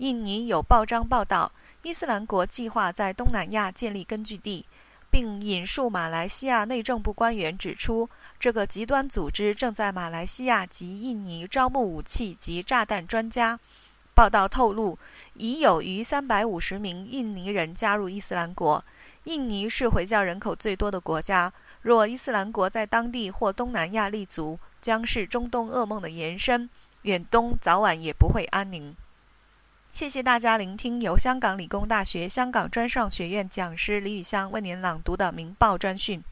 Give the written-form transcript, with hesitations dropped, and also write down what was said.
印尼有报章报道，伊斯兰国计划在东南亚建立根据地，并引述马来西亚内政部官员指出，这个极端组织正在马来西亚及印尼招募武器及炸弹专家。报道透露，已有逾350名印尼人加入伊斯兰国。印尼是回教人口最多的国家，若伊斯兰国在当地或东南亚立足，将是中东噩梦的延伸，远东早晚也不会安宁。谢谢大家聆听由香港理工大学香港专上学院讲师李宇香为您朗读的明报专讯。